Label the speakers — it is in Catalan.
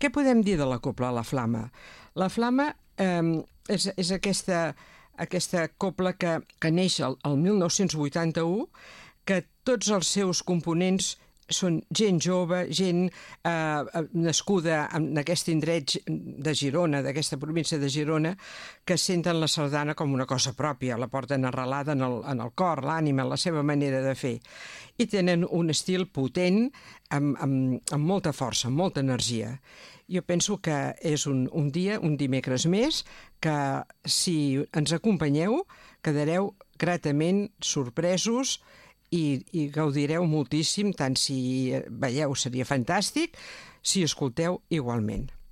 Speaker 1: Què podem dir de la cobla La Flama? La Flama és aquesta cobla que neix el 1981, que tots els seus components són gent jove, gent nascuda en aquest indret de Girona, d'aquesta província de Girona, que senten la sardana com una cosa pròpia, la porten arrelada en el cor, l'ànima, la seva manera de fer. I tenen un estil potent, amb molta força, amb molta energia. Jo penso que és un dia, un dimecres més, que si ens acompanyeu quedareu gratament sorpresos i gaudireu moltíssim, tant si veieu seria fantàstic, si escolteu igualment.